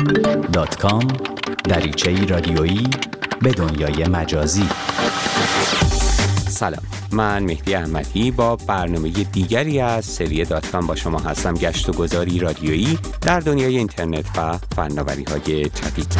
www.facebook.com دریچه‌ای رادیویی به دنیای مجازی. سلام، من مهدی احمدی با برنامه دیگری از سری .com با شما هستم. گشت و گذاری رادیویی در دنیای اینترنت و فناوری‌های جدید.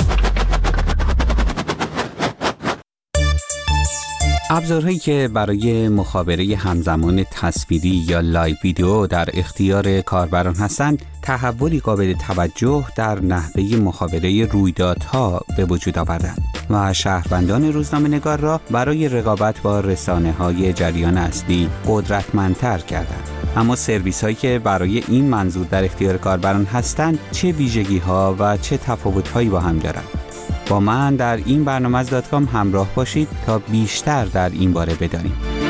ابزارهایی که برای مخابره همزمان تصویری یا لایو ویدیو در اختیار کاربران هستند، تحولی قابل توجه در نحوه مخابره رویدادها به وجود آوردند و شهروندان روزنامه‌نگار را برای رقابت با رسانه‌های جریان اصلی قدرتمندتر کردند. اما سرویس‌هایی که برای این منظور در اختیار کاربران هستند، چه ویژگی‌ها و چه تفاوت‌هایی با هم دارند؟ با من در این برنامه از .com همراه باشید تا بیشتر در این باره بدانیم.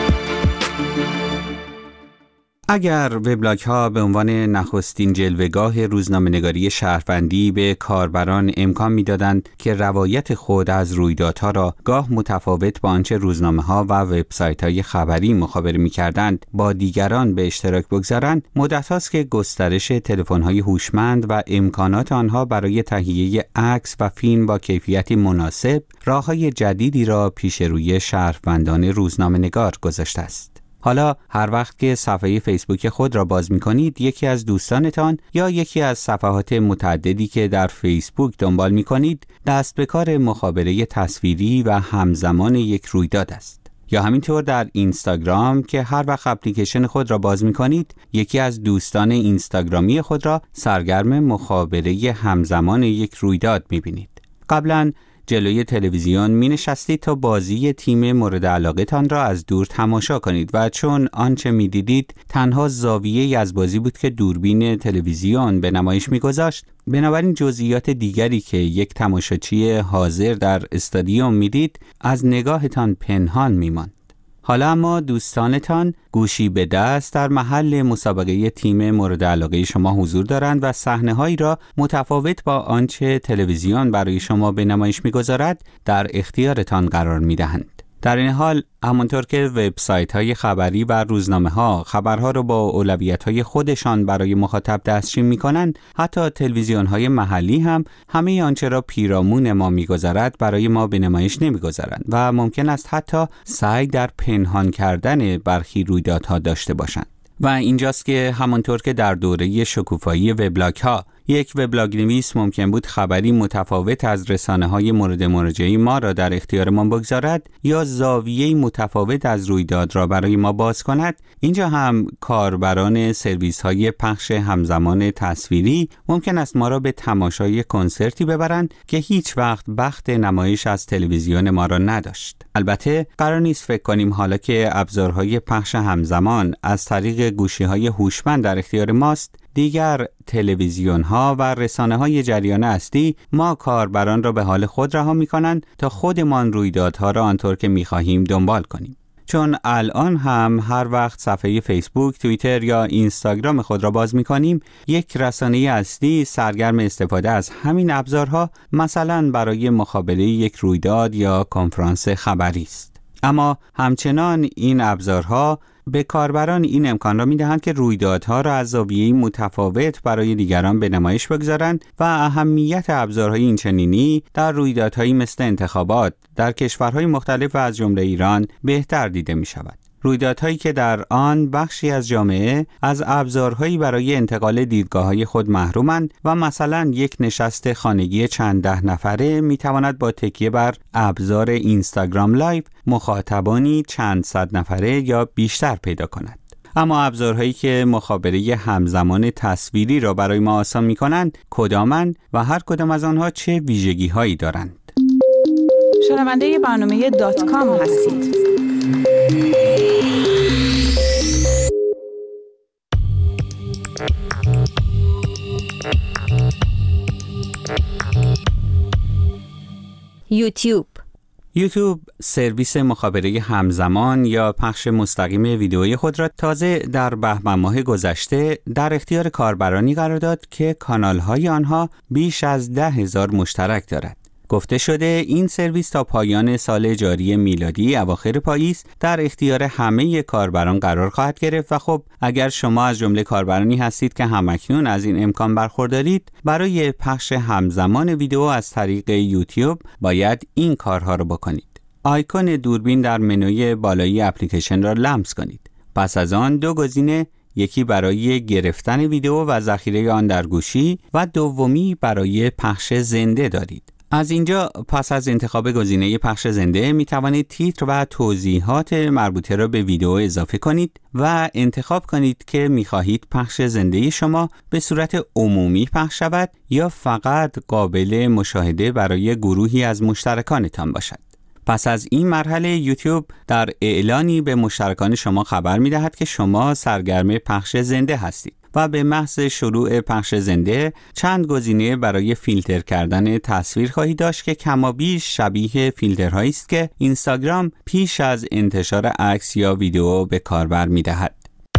اگر وبلاگ‌ها به عنوان نخستین جلوه‌گاه روزنامه‌نگاری شهروندی به کاربران امکان می‌دادند که روایت خود از رویدادها را گاه متفاوت با آنچه روزنامه‌ها و وبسایت‌های خبری مخابره می‌کردند با دیگران به اشتراک بگذارند، مدت است که گسترش تلفن‌های هوشمند و امکانات آنها برای تهیه عکس و فیلم با کیفیتی مناسب راه‌های جدیدی را پیش روی شهروندان روزنامه‌نگار گذاشته است. حالا هر وقت که صفحه فیسبوک خود را باز می‌کنید، یکی از دوستانتان یا یکی از صفحات متعددی که در فیسبوک دنبال می‌کنید، دست به کار مخابره تصویری و همزمان یک رویداد است. یا همینطور در اینستاگرام که هر وقت اپلیکیشن خود را باز می‌کنید، یکی از دوستان اینستاگرامی خود را سرگرم مخابره همزمان یک رویداد می‌بینید. قبلاً جلوی تلویزیون می نشستید تا بازی تیم مورد علاقه تان را از دور تماشا کنید و چون آنچه می دیدید تنها زاویه‌ای از بازی بود که دوربین تلویزیون به نمایش می گذاشت، بنابراین جزئیات دیگری که یک تماشاچی حاضر در استادیوم می دید از نگاهتان پنهان می ماند. حالا اما دوستانتان گوشی به دست در محل مسابقه تیم مورد علاقه شما حضور دارند و صحنه‌هایی را متفاوت با آنچه تلویزیون برای شما به نمایش می‌گذارد در اختیارتان قرار می‌دهند. در این حال همانطور که وبسایت‌های خبری و روزنامه‌ها خبرها را با اولویت‌های خودشان برای مخاطب دستچین می‌کنند، حتی تلویزیون‌های محلی هم همه آنچه را پیرامون ما می‌گذارد برای ما به نمایش نمی‌گذارند و ممکن است حتی سعی در پنهان کردن برخی رویدادها داشته باشند. و اینجاست که همانطور که در دوره شکوفایی وبلاگ‌ها یک وبلاگ نویس ممکن بود خبری متفاوت از رسانه‌های مورد مراجعه ما را در اختیار ما بگذارد یا زاویه‌ای متفاوت از رویداد را برای ما باز کند، اینجا هم کاربران سرویس‌های پخش همزمان تصویری ممکن است ما را به تماشای کنسرتی ببرند که هیچ وقت بخت نمایش از تلویزیون ما را نداشت. البته قرار نیست فکر کنیم حالا که ابزارهای پخش همزمان از طریق گوشی‌های هوشمند در اختیار ماست، دیگر تلویزیون‌ها و رسانه‌های جریان اصلی ما کاربران را به حال خود رها می‌کنند تا خودمان رویدادها را آنطور که می‌خواهیم دنبال کنیم. چون الان هم هر وقت صفحه فیسبوک، توییتر یا اینستاگرام خود را باز می‌کنیم، یک رسانه اصلی سرگرم استفاده از همین ابزارها، مثلا برای مخابره یک رویداد یا کنفرانس خبری است. اما همچنان این ابزارها به کاربران این امکان را می‌دهند که رویدادها را از زاویه‌ای متفاوت برای دیگران به نمایش بگذارند و اهمیت ابزارهای اینچنینی در رویدادهایی مثل انتخابات در کشورهای مختلف و از جمله ایران بهتر دیده می‌شود. رویدادهایی که در آن بخشی از جامعه از ابزارهایی برای انتقال دیدگاه‌های خود محرومند و مثلا یک نشست خانگی چند ده نفره می‌تواند با تکیه بر ابزار اینستاگرام لایو مخاطبانی چند صد نفره یا بیشتر پیدا کند. اما ابزارهایی که مخابره همزمان تصویری را برای ما آسان می‌کنند کدامند و هر کدام از آنها چه ویژگی‌هایی دارند؟ شنونده برنامه .com هستید. یوتیوب سرویس مخابره همزمان یا پخش مستقیم ویدئوی خود را تازه در بهمن ماه گذشته در اختیار کاربرانی قرار داد که کانال‌های آنها بیش از 10,000 مشترک دارد. گفته شده این سرویس تا پایان سال جاری میلادی اواخر پاییز در اختیار همه کاربران قرار خواهد گرفت و خب اگر شما از جمله کاربرانی هستید که همکنون از این امکان برخوردارید، برای پخش همزمان ویدیو از طریق یوتیوب باید این کارها رو بکنید. آیکون دوربین در منوی بالایی اپلیکیشن را لمس کنید. پس از آن دو گزینه، یکی برای گرفتن ویدیو و ذخیره آن در گوشی و دومی برای پخش زنده دارید. از اینجا پس از انتخاب گزینه پخش زنده می توانید تیتر و توضیحات مربوطه را به ویدیو اضافه کنید و انتخاب کنید که می خواهید پخش زنده شما به صورت عمومی پخش شود یا فقط قابل مشاهده برای گروهی از مشترکانتان باشد. پس از این مرحله یوتیوب در اعلانی به مشترکان شما خبر می دهد که شما سرگرم پخش زنده هستید و به محض شروع پخش زنده چند گزینه برای فیلتر کردن تصویر خواهید داشت که کمابیش شبیه فیلترهایی است که اینستاگرام پیش از انتشار عکس یا ویدیو به کاربر می دهد.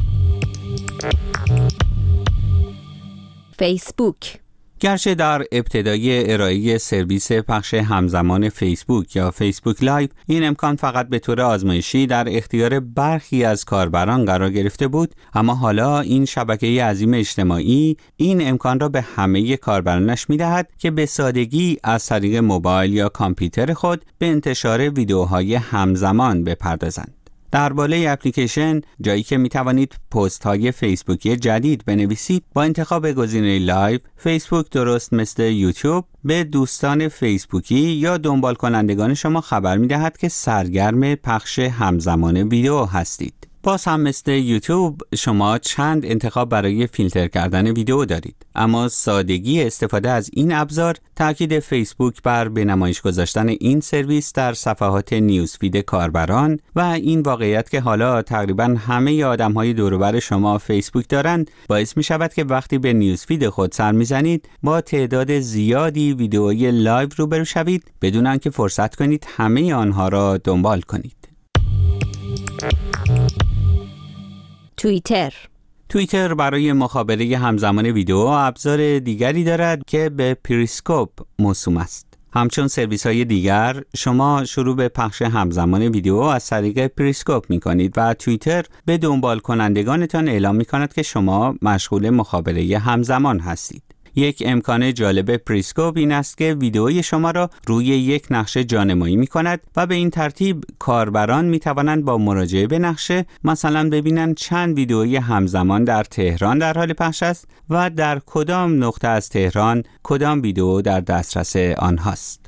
فیسبوک. گرچه در ابتدای ارائه سرویس پخش همزمان فیسبوک یا فیسبوک لایو این امکان فقط به طور آزمایشی در اختیار برخی از کاربران قرار گرفته بود، اما حالا این شبکه عظیم اجتماعی این امکان را به همه کاربرانش می‌دهد که به سادگی از طریق موبایل یا کامپیوتر خود به انتشار ویدیوهای همزمان بپردازند. در بالای اپلیکیشن جایی که می توانید پست های فیسبوکی جدید بنویسید، با انتخاب گزینه لایو، فیسبوک درست مثل یوتیوب به دوستان فیسبوکی یا دنبال کنندگان شما خبر می دهد که سرگرم پخش همزمان ویدیو هستید. باز هم مثل یوتیوب شما چند انتخاب برای فیلتر کردن ویدیو دارید، اما سادگی استفاده از این ابزار تاکید فیسبوک بر به نمایش گذاشتن این سرویس در صفحات نیوزفید کاربران و این واقعیت که حالا تقریبا همه آدم‌های دور و بر شما فیسبوک دارند باعث می شود که وقتی به نیوزفید خود سر می‌زنید با تعداد زیادی ویدیوهای لایو روبرو شوید بدون آنکه فرصت کنید همه آنها را دنبال کنید. توییتر برای مخابره همزمان ویدیو ابزار دیگری دارد که به پریسکوپ موسوم است. همچون سرویس های دیگر شما شروع به پخش همزمان ویدیو از طریق پریسکوپ می کنید و توییتر به دنبال کنندگانتان اعلام می کند که شما مشغول مخابره همزمان هستید. یک امکان جالب پریسکوپ این است که ویدئوی شما را روی یک نقشه جانمایی می کند و به این ترتیب کاربران می توانند با مراجعه به نقشه مثلا ببینند چند ویدئوی همزمان در تهران در حال پخش است و در کدام نقطه از تهران کدام ویدئو در دسترس آنهاست.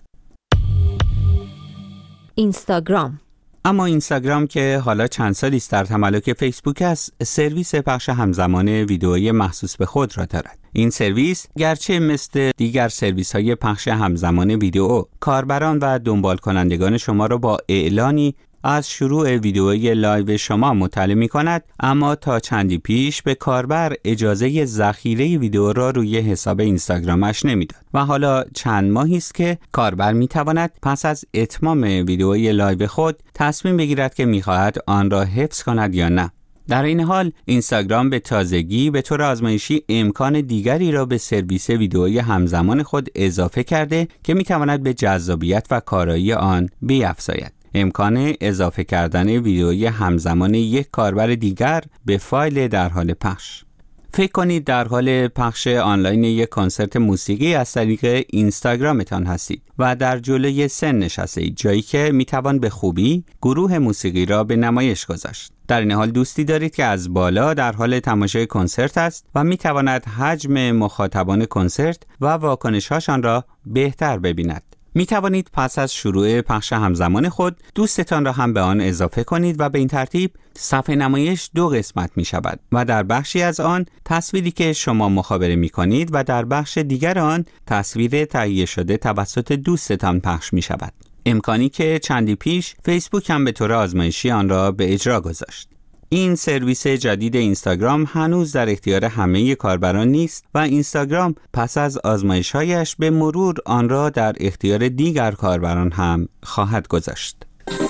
اینستاگرام. اما اینستاگرام که حالا چند سالی است در تملک فیسبوک است، سرویس پخش همزمان ویدئویی مخصوص به خود را دارد. این سرویس گرچه مثل دیگر سرویس های پخش همزمان ویدئو کاربران و دنبال کنندگان شما را با اعلانی از شروع ویدئوی لایو شما مطلع می کند، اما تا چندی پیش به کاربر اجازه ذخیره ویدئو را روی حساب اینستاگرامش نمیداد و حالا چند ماهی است که کاربر می تواند پس از اتمام ویدئوی لایو خود تصمیم بگیرد که می خواهد آن را حفظ کند یا نه. در این حال اینستاگرام به تازگی به طور آزمایشی امکان دیگری را به سرویس ویدئوی همزمان خود اضافه کرده که می تواند به جذابیت و کارایی آن بیفزاید. امکان اضافه کردن ویدئوی همزمان یک کاربر دیگر به فایل در حال پخش. فکر کنید در حال پخش آنلاین یک کنسرت موسیقی از طریق اینستاگرامتان هستید و در جلوی سن نشستید، جایی که میتوان به خوبی گروه موسیقی را به نمایش گذاشت. در این حال دوستی دارید که از بالا در حال تماشای کنسرت است و میتواند حجم مخاطبان کنسرت و واکنش‌هاشان را بهتر ببیند. می توانید پس از شروع پخش همزمان خود دوستتان را هم به آن اضافه کنید و به این ترتیب صفحه نمایش دو قسمت می شود و در بخشی از آن تصویری که شما مخابره می کنید و در بخش دیگر آن تصویر تهیه شده توسط دوستتان پخش می شود. امکانی که چندی پیش فیسبوک هم به طور آزمایشی آن را به اجرا گذاشت. این سرویس جدید اینستاگرام هنوز در اختیار همه کاربران نیست و اینستاگرام پس از آزمایش‌هایش به مرور آن را در اختیار دیگر کاربران هم خواهد گذاشت.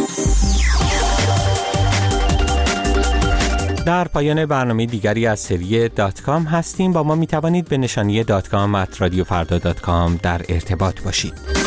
در پایان برنامه دیگری از سری .com هستیم. با ما می توانید به نشانی .com@radiofarda.com در ارتباط باشید.